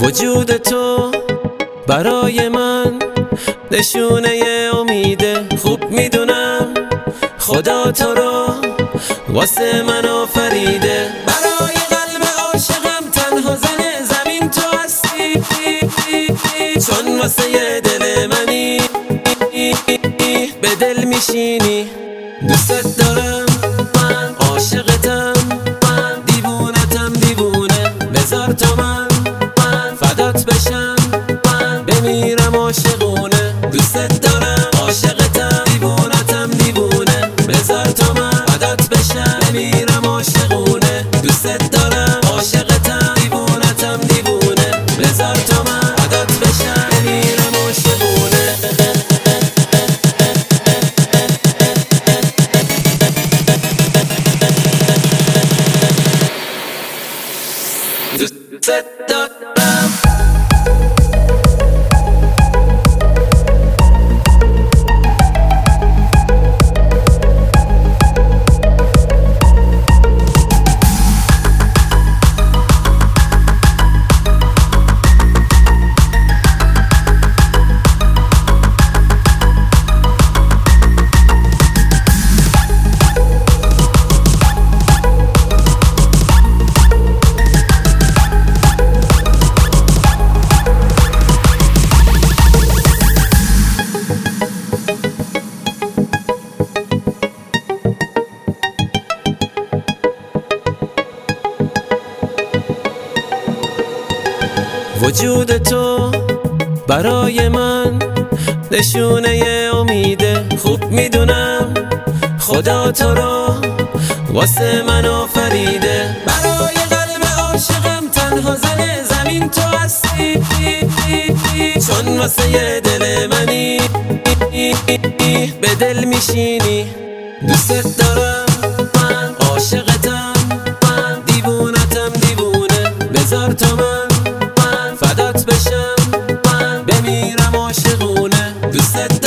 وجود تو برای من نشونه امیده. خوب میدونم خدا تو رو واسه من آفریده. برای قلب عاشقم تنها زن زمین تو هستی، چون واسه دل منی به دل میشینی. دوست دارم، من عاشقتم، من دیوونتم دیوونه. بذار تا من فدات بشم، من بمیرم عاشقونه. دوست دارم، عاشقتم، دیوونتم دیوونه. بذار تا من فدات بشم، بمیرم عاشقونه. دوست دارم، عاشقتم، دیوونتم دیوونه. بذار تا من فدات بشم، بمیرم عاشقونه. دوست دارم. وجود تو برای من نشونه امیده. خوب میدونم خدا تو رو واسه من آفریده. برای قلب عاشقم تنها زن زمین تو هستی، چون واسه دل منی به دل میشینی. دوست دارم، من عاشقتم، من دیوونتم دیوونه. بذار تا من فدات بشم، من بمیرم عاشقونه. دوست